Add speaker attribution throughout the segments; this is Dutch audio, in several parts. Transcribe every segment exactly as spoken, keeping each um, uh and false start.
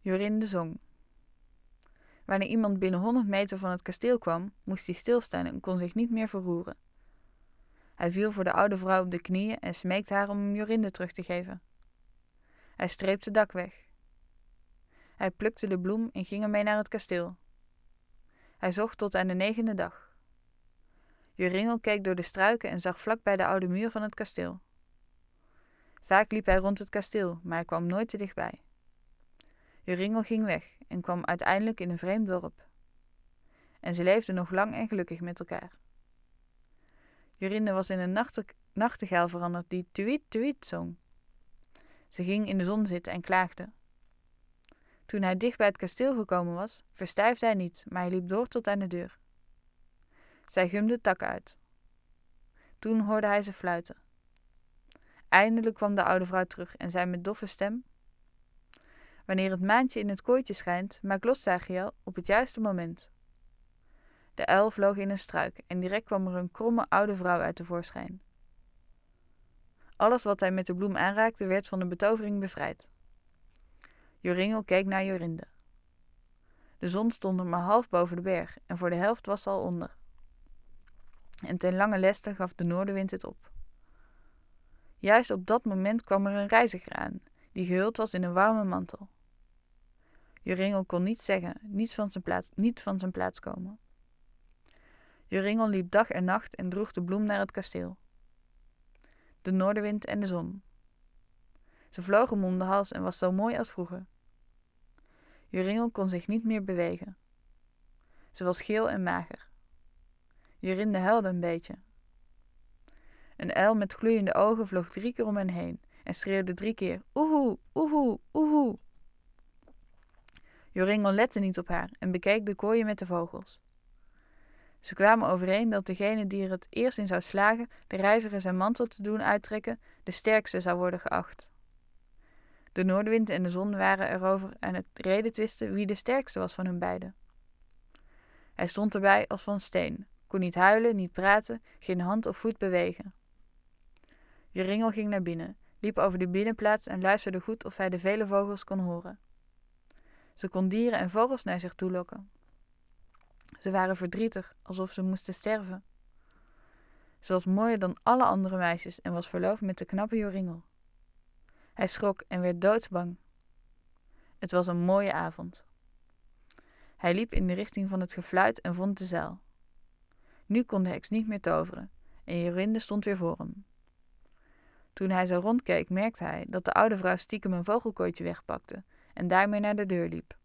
Speaker 1: Jorinde zong. Wanneer iemand binnen honderd meter van het kasteel kwam, moest hij stilstaan en kon zich niet meer verroeren. Hij viel voor de oude vrouw op de knieën en smeekte haar om hem Jorinde terug te geven. Hij streep het dak weg. Hij plukte de bloem en ging ermee naar het kasteel. Hij zocht tot aan de negende dag. Joringel keek door de struiken en zag vlak bij de oude muur van het kasteel. Vaak liep hij rond het kasteel, maar hij kwam nooit te dichtbij. Joringel ging weg en kwam uiteindelijk in een vreemd dorp. En ze leefden nog lang en gelukkig met elkaar. Jorinde was in een nachte- nachtegaal veranderd die tuïet tuïet zong. Ze ging in de zon zitten en klaagde. Toen hij dicht bij het kasteel gekomen was, verstijfde hij niet, maar hij liep door tot aan de deur. Zij gumde takken uit. Toen hoorde hij ze fluiten. Eindelijk kwam de oude vrouw terug en zei met doffe stem: Wanneer het maantje in het kooitje schijnt, maak los, Zachiel, op het juiste moment. De uil vloog in een struik en direct kwam er een kromme oude vrouw uit tevoorschijn. Alles wat hij met de bloem aanraakte, werd van de betovering bevrijd. Joringel keek naar Jorinde. De zon stond er maar half boven de berg en voor de helft was ze al onder. En ten lange leste gaf de noordenwind het op. Juist op dat moment kwam er een reiziger aan, die gehuld was in een warme mantel. Joringel kon niets zeggen, niets van zijn plaats, niet van zijn plaats komen. Joringel liep dag en nacht en droeg de bloem naar het kasteel. De noordenwind en de zon. Ze vloog hem om de hals en was zo mooi als vroeger. Joringel kon zich niet meer bewegen. Ze was geel en mager. Jorinde huilde een beetje. Een uil met gloeiende ogen vloog drie keer om hen heen en schreeuwde drie keer oehoe, oehoe, oehoe. Joringel lette niet op haar en bekeek de kooien met de vogels. Ze kwamen overeen dat degene die er het eerst in zou slagen de reiziger zijn mantel te doen uittrekken, de sterkste zou worden geacht. De noordenwind en de zon waren erover aan het redetwisten wie de sterkste was van hun beiden. Hij stond erbij als van steen, kon niet huilen, niet praten, geen hand of voet bewegen. Joringel ging naar binnen, liep over de binnenplaats en luisterde goed of hij de vele vogels kon horen. Ze kon dieren en vogels naar zich toe lokken. Ze waren verdrietig, alsof ze moesten sterven. Ze was mooier dan alle andere meisjes en was verloofd met de knappe Joringel. Hij schrok en werd doodsbang. Het was een mooie avond. Hij liep in de richting van het gefluit en vond de zaal. Nu kon de heks niet meer toveren en Jorinde stond weer voor hem. Toen hij zo rondkeek, merkte hij dat de oude vrouw stiekem een vogelkooitje wegpakte en daarmee naar de deur liep.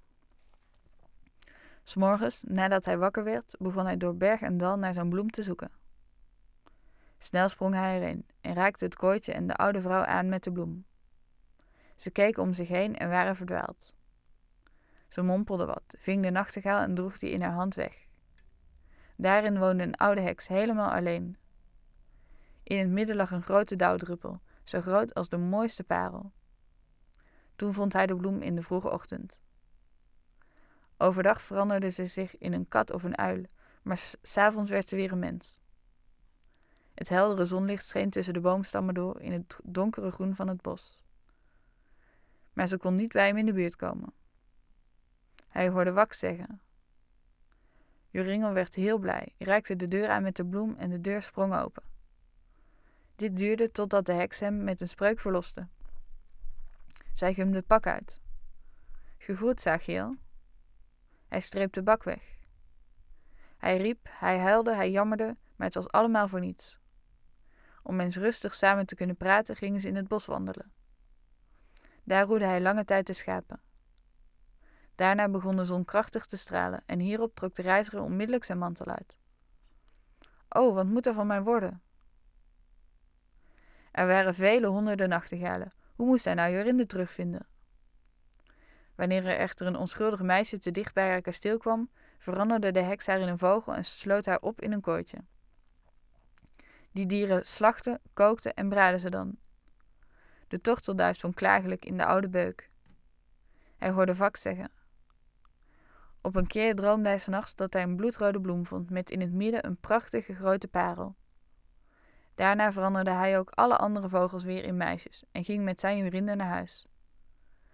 Speaker 1: 'S Morgens, nadat hij wakker werd, begon hij door berg en dal naar zijn bloem te zoeken. Snel sprong hij erin en raakte het kooitje en de oude vrouw aan met de bloem. Ze keken om zich heen en waren verdwaald. Ze mompelde wat, ving de nachtegaal en droeg die in haar hand weg. Daarin woonde een oude heks helemaal alleen. In het midden lag een grote dauwdruppel, zo groot als de mooiste parel. Toen vond hij de bloem in de vroege ochtend. Overdag veranderde ze zich in een kat of een uil, maar 's 'avonds werd ze weer een mens. Het heldere zonlicht scheen tussen de boomstammen door in het donkere groen van het bos. Maar ze kon niet bij hem in de buurt komen. Hij hoorde Wax zeggen. Joringel werd heel blij, raakte de deur aan met de bloem en de deur sprong open. Dit duurde totdat de heks hem met een spreuk verloste. Zij gumde het pak uit. Gegroet, Zachiel. Hij streep de bak weg. Hij riep, hij huilde, hij jammerde, maar het was allemaal voor niets. Om eens rustig samen te kunnen praten, gingen ze in het bos wandelen. Daar roedde hij lange tijd de schapen. Daarna begon de zon krachtig te stralen en hierop trok de reiziger onmiddellijk zijn mantel uit. O, wat moet er van mij worden? Er waren vele honderden nachtegalen. Hoe moest hij nou Jorinde terugvinden? Wanneer er echter een onschuldig meisje te dicht bij haar kasteel kwam, veranderde de heks haar in een vogel en sloot haar op in een kooitje. Die dieren slachten, kookten en braadden ze dan. De tortelduif zong klagelijk in de oude beuk. Hij hoorde Wax zeggen. Op een keer droomde hij 's nachts dat hij een bloedrode bloem vond met in het midden een prachtige grote parel. Daarna veranderde hij ook alle andere vogels weer in meisjes en ging met zijn Jorinde naar huis.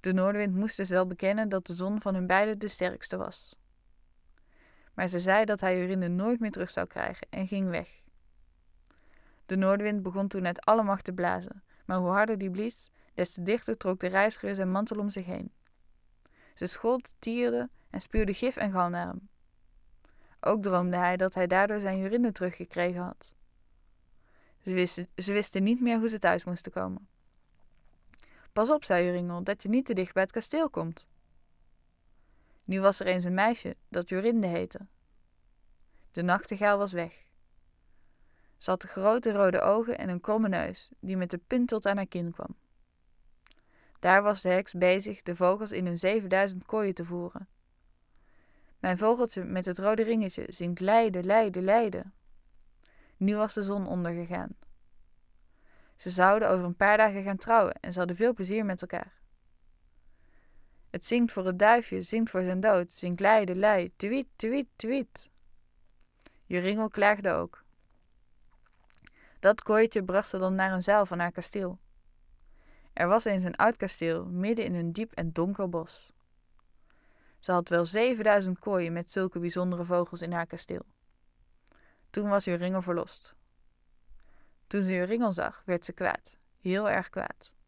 Speaker 1: De noordenwind moest dus wel bekennen dat de zon van hun beiden de sterkste was. Maar ze zei dat hij Jorinde nooit meer terug zou krijgen en ging weg. De noordenwind begon toen uit alle macht te blazen, maar hoe harder die blies, des te dichter trok de reiziger zijn mantel om zich heen. Ze schold, tierde en spuwde gif en gal naar hem. Ook droomde hij dat hij daardoor zijn Jorinde teruggekregen had. Ze wisten, ze wisten niet meer hoe ze thuis moesten komen. Pas op, zei Joringel, dat je niet te dicht bij het kasteel komt. Nu was er eens een meisje dat Jorinde heette. De nachtegaal was weg. Ze had grote rode ogen en een kromme neus, die met de punt tot aan haar kin kwam. Daar was de heks bezig de vogels in hun zevenduizend kooien te voeren. Mijn vogeltje met het rode ringetje zingt leide, leide, leide. Nu was de zon ondergegaan. Ze zouden over een paar dagen gaan trouwen en ze hadden veel plezier met elkaar. Het zingt voor het duifje, zingt voor zijn dood, zingt leide, lei, tuït, tuït, tuït. Joringel klaagde ook. Dat kooitje bracht ze dan naar een zuil van haar kasteel. Er was eens een oud kasteel, midden in een diep en donker bos. Ze had wel zevenduizend kooien met zulke bijzondere vogels in haar kasteel. Toen was Joringel verlost. Toen ze Joringel zag, werd ze kwaad, heel erg kwaad.